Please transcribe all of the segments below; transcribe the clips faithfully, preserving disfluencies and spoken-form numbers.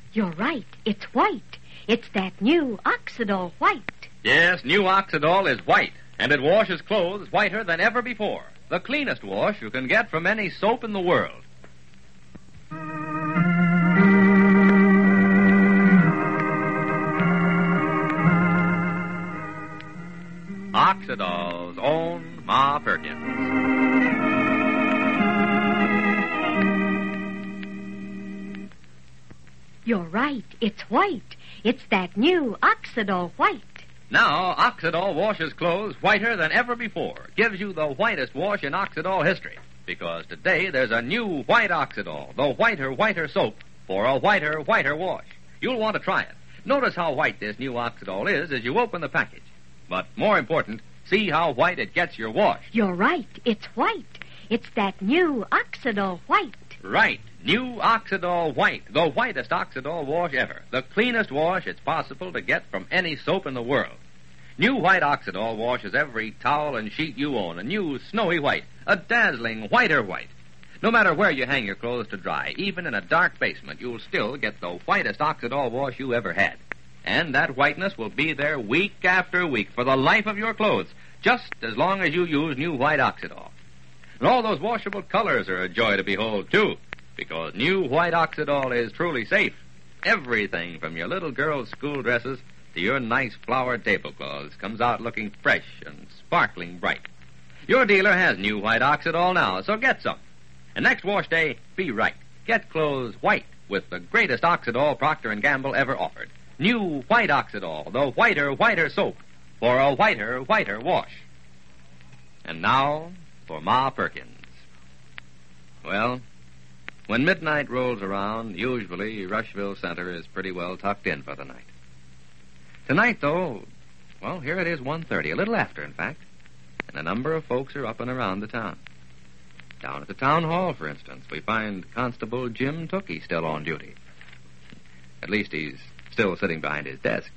You're right. It's white. It's that new Oxidol white. Yes, new Oxidol is white, and it washes clothes whiter than ever before. The cleanest wash you can get from any soap in the world. Oxidol's own Ma Perkins. You're right. It's white. It's that new Oxidol white. Now, Oxidol washes clothes whiter than ever before. Gives you the whitest wash in Oxidol history. Because today there's a new white Oxidol, the whiter, whiter soap for a whiter, whiter wash. You'll want to try it. Notice how white this new Oxidol is as you open the package. But more important, see how white it gets your wash. You're right. It's white. It's that new Oxidol white. Right. New Oxidol White, the whitest Oxidol wash ever. The cleanest wash it's possible to get from any soap in the world. New white Oxidol washes every towel and sheet you own. A new snowy white, a dazzling whiter white. No matter where you hang your clothes to dry, even in a dark basement, you'll still get the whitest Oxidol wash you ever had. And that whiteness will be there week after week for the life of your clothes, just as long as you use new white Oxidol. And all those washable colors are a joy to behold, too, because new white Oxidol is truly safe. Everything from your little girl's school dresses to your nice flowered tablecloths comes out looking fresh and sparkling bright. Your dealer has new white Oxidol now, so get some. And next wash day, be right. Get clothes white with the greatest Oxidol Procter and Gamble ever offered. New white Oxidol, the whiter, whiter soap for a whiter, whiter wash. And now for Ma Perkins. Well, when midnight rolls around, usually Rushville Center is pretty well tucked in for the night. Tonight, though, well, here it is one thirty, a little after, in fact, and a number of folks are up and around the town. Down at the town hall, for instance, we find Constable Jim Tookie still on duty. At least he's still sitting behind his desk.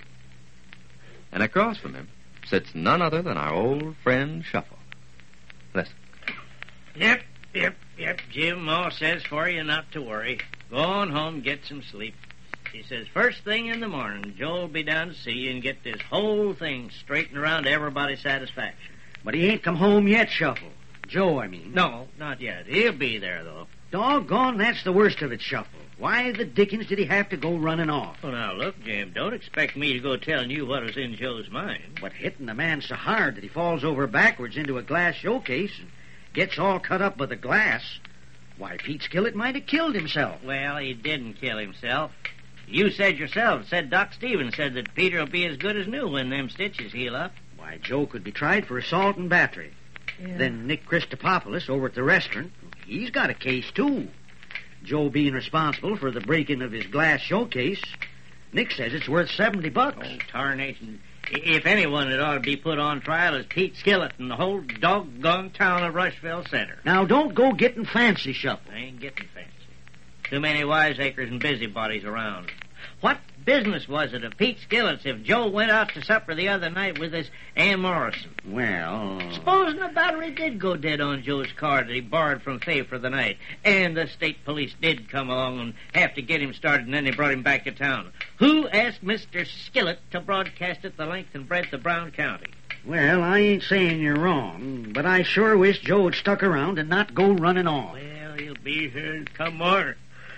And across from him sits none other than our old friend Shuffle. Listen. Yep, yep, yep. Jim all says for you not to worry. Go on home, get some sleep. He says first thing in the morning, Joe'll be down to see you and get this whole thing straightened around to everybody's satisfaction. But he ain't come home yet, Shuffle. Joe, I mean. No, not yet. He'll be there, though. Doggone, that's the worst of it, Shuffle. Why the dickens did he have to go running off? Well, now, look, Jim, don't expect me to go telling you what was in Joe's mind. But hitting the man so hard that he falls over backwards into a glass showcase and gets all cut up by the glass, why, Pete Skillet might have killed himself. Well, he didn't kill himself. You said yourself, said Doc Stevens, said that Peter will be as good as new when them stitches heal up. Why, Joe could be tried for assault and battery. Yeah. Then Nick Christopopoulos over at the restaurant, he's got a case, too. Joe being responsible for the breaking of his glass showcase. Nick says it's worth seventy bucks. Oh, tarnation. If anyone that ought to be put on trial is Pete Skillet and the whole doggone town of Rushville Center. Now, don't go getting fancy, Shuffle. I ain't getting fancy. Too many wiseacres and busybodies around. What business was it of Pete Skillet's if Joe went out to supper the other night with this Ann Morrison? Well... Supposing the battery did go dead on Joe's car that he borrowed from Fay for the night, and the state police did come along and have to get him started, and then they brought him back to town. Who asked Mister Skillet to broadcast it the length and breadth of Brown County? Well, I ain't saying you're wrong, but I sure wish Joe had stuck around and not go running off. Well, he'll be here come morning.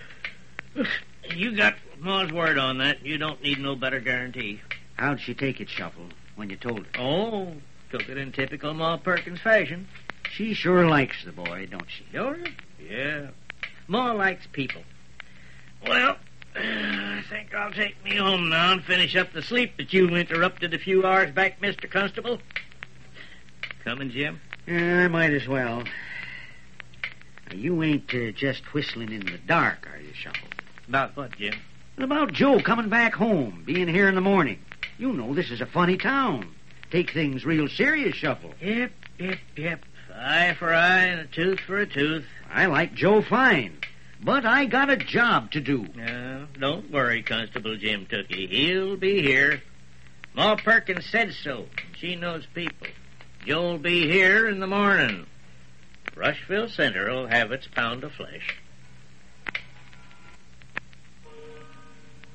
You got Ma's word on that. You don't need no better guarantee. How'd she take it, Shuffle, when you told her? Oh, took it in typical Ma Perkins fashion. She sure likes the boy, don't she? Sure? Yeah. Ma likes people. Well, I think I'll take me home now and finish up the sleep that you interrupted a few hours back, Mister Constable. Coming, Jim? Yeah, I might as well. Now, you ain't uh, just whistling in the dark, are you, Shuffle? About what, Jim? About Joe coming back home, being here in the morning. You know this is a funny town. Take things real serious, Shuffle. Yep, yep, yep. Eye for eye and a tooth for a tooth. I like Joe fine, but I got a job to do. No, don't worry, Constable Jim Tookie. He'll be here. Ma Perkins said so. She knows people. Joe'll be here in the morning. Rushville Center will have its pound of flesh.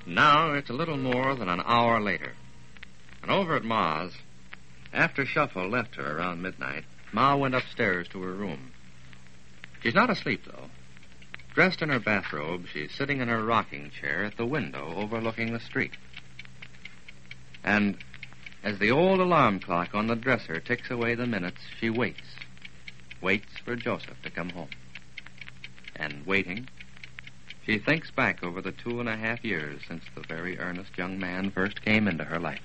Now it's a little more than an hour later. And over at Ma's, after Shuffle left her around midnight, Ma went upstairs to her room. She's not asleep, though. Dressed in her bathrobe, she's sitting in her rocking chair at the window overlooking the street. And as the old alarm clock on the dresser ticks away the minutes, she waits. Waits for Joseph to come home. And waiting, she thinks back over the two and a half years since the very earnest young man first came into her life.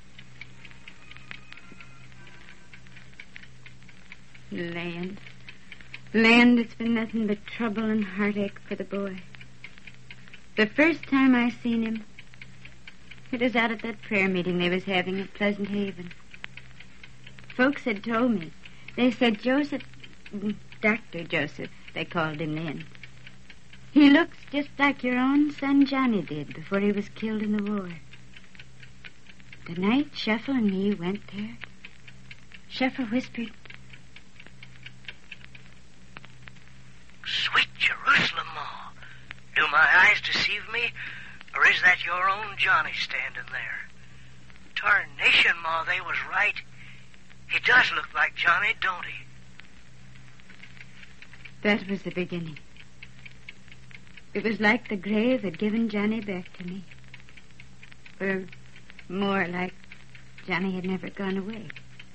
Land. Land, it's been nothing but trouble and heartache for the boy. The first time I seen him, it was out at that prayer meeting they was having at Pleasant Haven. Folks had told me. They said Joseph, Doctor Joseph, they called him then. He looks just like your own son Johnny did before he was killed in the war. The night Shuffle and me went there, Shuffle whispered, "Sweet Jerusalem, Ma. Do my eyes deceive me, or is that your own Johnny standing there? Tarnation, Ma, they was right. He does look like Johnny, don't he?" That was the beginning. It was like the grave had given Johnny back to me. Or more like Johnny had never gone away.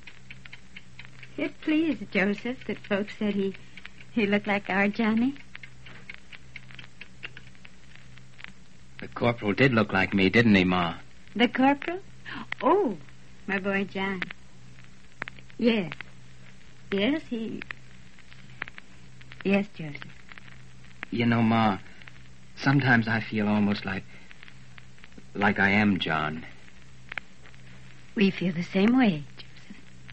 It pleased Joseph that folks said he, he looked like our Johnny. The corporal did look like me, didn't he, Ma? The corporal? Oh, my boy John. Yes. Yes, he... Yes, Joseph. You know, Ma, sometimes I feel almost like... like I am John. We feel the same way, Joseph.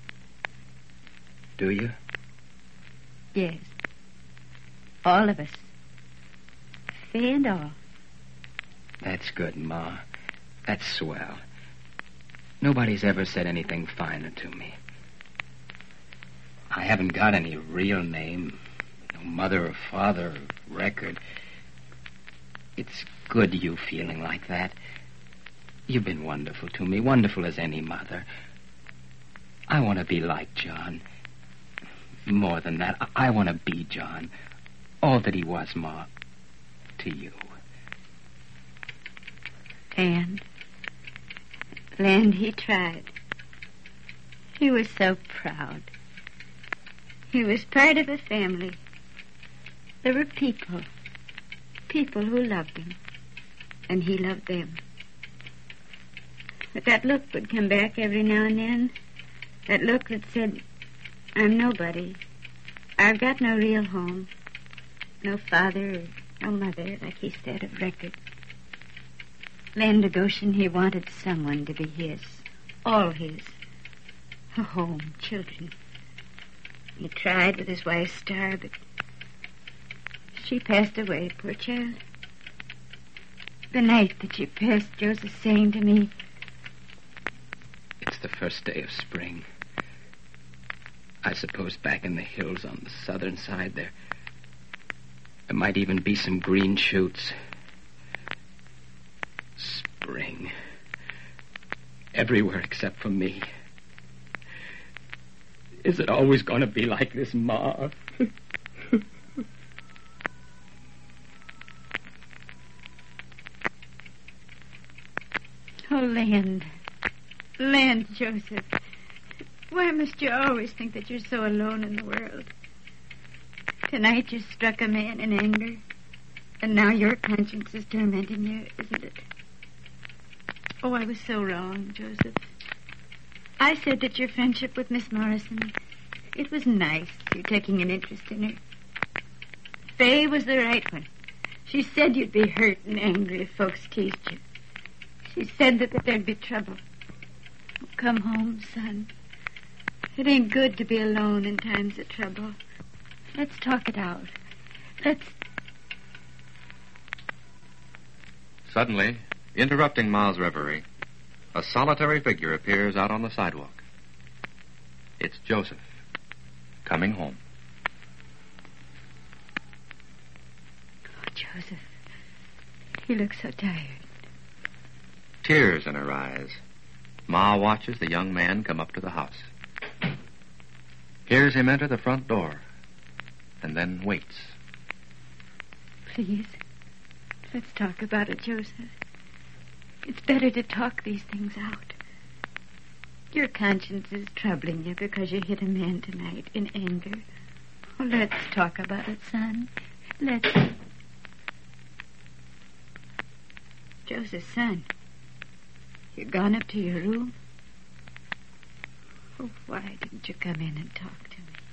Do you? Yes. All of us. Fay and all. That's good, Ma. That's swell. Nobody's ever said anything finer to me. I haven't got any real name, no mother or father or record. It's good you feeling like that. You've been wonderful to me, wonderful as any mother. I want to be like John. More than that, I, I want to be John. All that he was, Ma, to you. And, Land, he tried. He was so proud. He was part of a family. There were people, people who loved him, and he loved them. But that look would come back every now and then. That look that said, I'm nobody. I've got no real home. No father or no mother, like he said, of record. Land of Goshen, he wanted someone to be his. All his. A home, children. He tried with his wife, Star, but she passed away, poor child. The night that she passed, Joseph saying to me, It's the first day of spring. I suppose back in the hills on the southern side there, there might even be some green shoots. Spring. Everywhere except for me. Is it always going to be like this, Ma? Oh, Land. Land, Joseph. Why must you always think that you're so alone in the world? Tonight you struck a man in anger, and now your conscience is tormenting you, isn't it? Oh, I was so wrong, Joseph. I said that your friendship with Miss Morrison, it was nice, you taking an interest in her. Fay was the right one. She said you'd be hurt and angry if folks teased you. She said that, that there'd be trouble. Oh, come home, son. It ain't good to be alone in times of trouble. Let's talk it out. Let's... Suddenly, interrupting Ma's reverie, a solitary figure appears out on the sidewalk. It's Joseph, coming home. Oh, Joseph. He looks so tired. tears in her eyes. Ma watches the young man come up to the house. Hears him enter the front door, and then waits. Please, let's talk about it, Joseph. It's better to talk these things out. Your conscience is troubling you because you hit a man tonight in anger. Well, let's talk about it, son. Let's... Joseph, son, you gone up to your room? Oh, why didn't you come in and talk to me?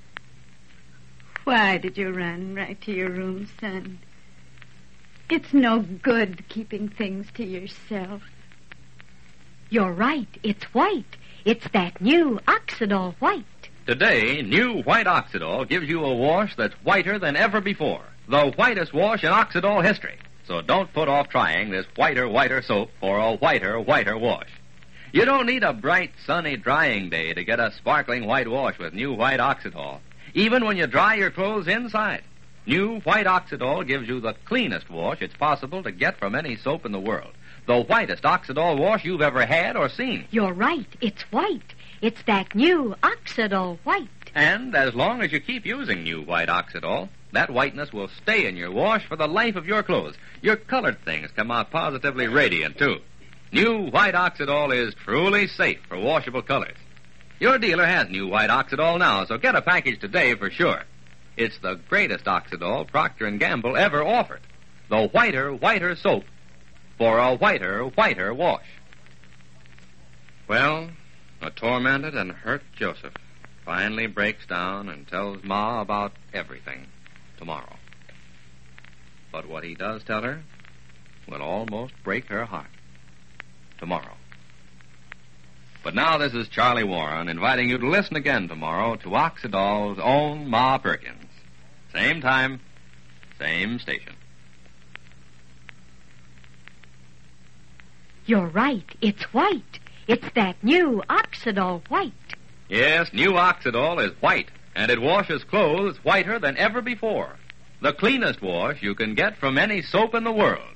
Why did you run right to your room, son? It's no good keeping things to yourself. You're right. It's white. It's that new Oxidol white. Today, new white Oxidol gives you a wash that's whiter than ever before. The whitest wash in Oxidol history. So don't put off trying this whiter, whiter soap for a whiter, whiter wash. You don't need a bright, sunny drying day to get a sparkling white wash with new white Oxidol, even when you dry your clothes inside. New white Oxidol gives you the cleanest wash it's possible to get from any soap in the world. The whitest Oxidol wash you've ever had or seen. You're right. It's white. It's that new Oxidol white. And as long as you keep using new white Oxidol, that whiteness will stay in your wash for the life of your clothes. Your colored things come out positively radiant, too. New white Oxidol is truly safe for washable colors. Your dealer has new white Oxidol now, so get a package today for sure. It's the greatest Oxidol Procter and Gamble ever offered. The whiter, whiter soap for a whiter, whiter wash. Well, a tormented and hurt Joseph finally breaks down and tells Ma about everything tomorrow. But what he does tell her will almost break her heart tomorrow. But now this is Charlie Warren inviting you to listen again tomorrow to Oxidol's own Ma Perkins. Same time, same station. You're right. It's white. It's that new Oxidol white. Yes, new Oxidol is white, and it washes clothes whiter than ever before. The cleanest wash you can get from any soap in the world.